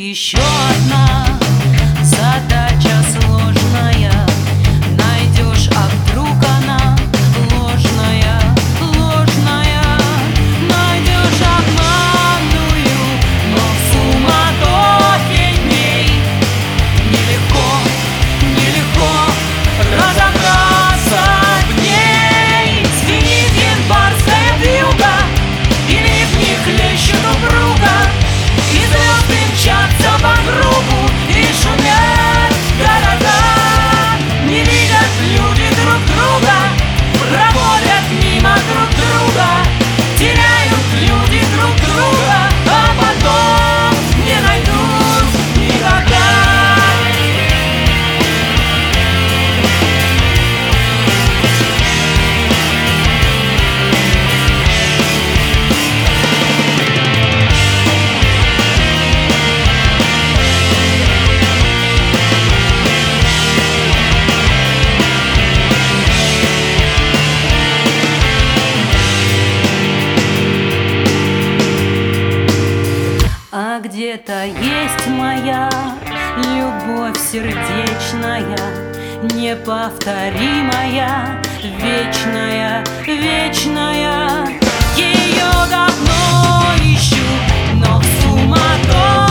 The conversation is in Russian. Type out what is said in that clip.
еще одна задача сложная. Найдешь, а вдруг она ложная, ложная. Найдешь обманную, но в суматохе дней нелегко, нелегко разобраться в ней. Звенит январская вьюга, и ливни хлещут упруга, и звезды мчатся по кругу, и шумят города. Не видят люди друг друга, проходят мимо друг друга, теряют люди друг друга, а потом не найдут никогда. А где-то есть моя любовь сердечная, неповторимая, вечная, вечная. Ее давно ищу, но в суматохе